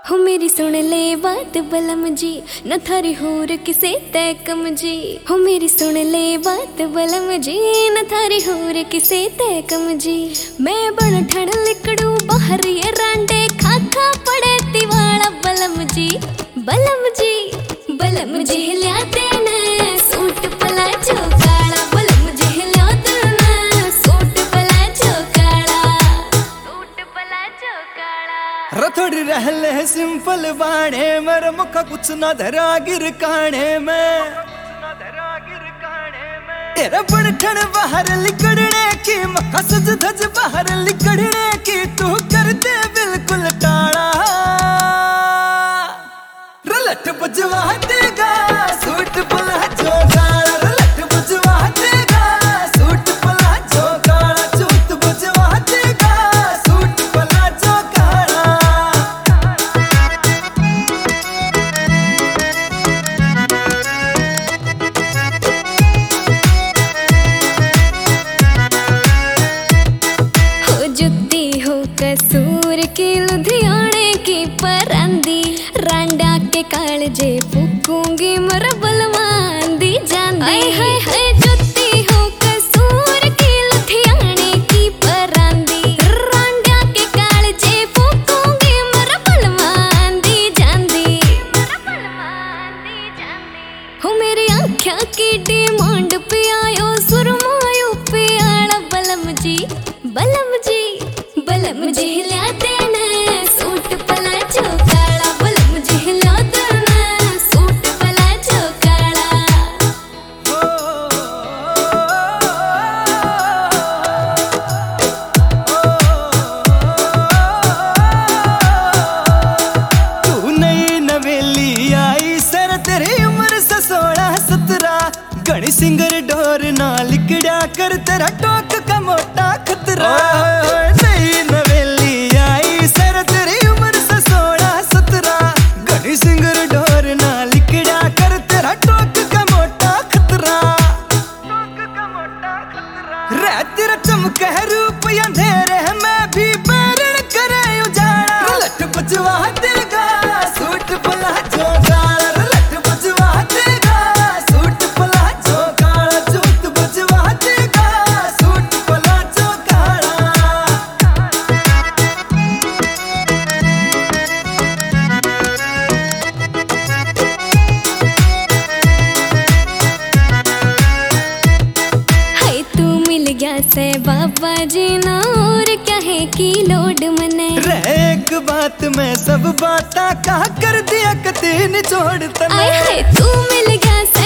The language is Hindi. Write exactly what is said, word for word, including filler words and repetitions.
हो मेरी सुन ले बात बलम जी, न थारी होर किसे तय कम जी। हो मेरी सुन ले बात बलम जी, न थारी होर किसे तय कम जी। मैं बन ठण लिकड़ू बाहर ये रांडे, खा खा पड़े तिवाड़ा बलम जी। बलम जी बलम जी हिलाते न सूट पला चौकाड़ा, बलम जी हिलाते न सूट पला चौकाड़ा, सूट पला चौकाड़ा। रथोड़ी रहले सिंपल बाणे, मेरे मुखा कुछ न धरा गिर काने में। तेरा बड़ठन बाहर लिकड़ने की, मखा सज धज बाहर लिकड़ने की, तू कर दे बिल्कुल टाड़ा। रलट बजवा देगा सूट पला चौकाड़ा, रलट बजवा देगा सूट पला चौकाड़ा, चूत बजवा देगा सूट पला चौकाड़ा। हो जुत्ती हो कसूर की, लुधियाने की परांदी, रांडा के कालजे फूकूंगी मर बलवांदी जांदी। हाय हाय हाय जुत्ती हो कसूर की, लुधियाने की परांदी, रांडा के कालजे फूकूंगी मर बलवांदी जांदी, मर बलवांदी जांदी। हो मेरी आँखियाँ की डिमांड पे आयो, सुरमायो पे आड़ा बलम जी। बलम जी बलम जी हिलाते न सूट पला चौकाड़ा, बलम जी हिलाते न सूट पला चौकाड़ा। तू नई नवेली आई सर, तेरी उम्र से सोलह सत्रह, गणी सिंगर डोर ना लिकड़ा कर, तेरा टोक का मोटा खतरा। नई नवेली आई सर, तेरी उम्र से सोलह सत्रह, गणी सिंगर डोर ना लिकड़ा कर, तेरा टोक का मोटा खतरा। टोक का मोटा खतरा। रे तेरा चमक है रूप अंधेरे, मैं भी बैरण करे उजाड़ा। रलट बजवा देगा सूट पला चौकाड़ा, रलट बजवा देगा सूट पला चौकाड़ा, चूत बजवा देगा सूट पला चौकाड़ा। हाय तू मिल गया से बाबा जी ना, और क्या है की लोड मने। रे एक बात मैं सब बाता कहा कर दिया, कते निचोड़ तने। आय हाय तू मिल गया से